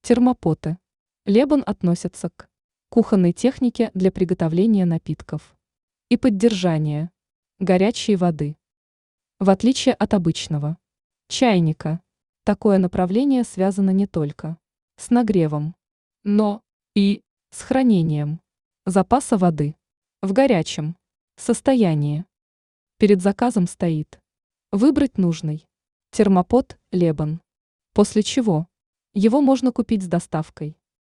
Термопоты. Лебон относятся к кухонной технике для приготовления напитков и поддержания горячей воды. В отличие от обычного чайника, такое направление связано не только с нагревом, но и с хранением запаса воды в горячем состоянии. Перед заказом стоит выбрать нужный термопот Лебон, после чего его можно купить с доставкой.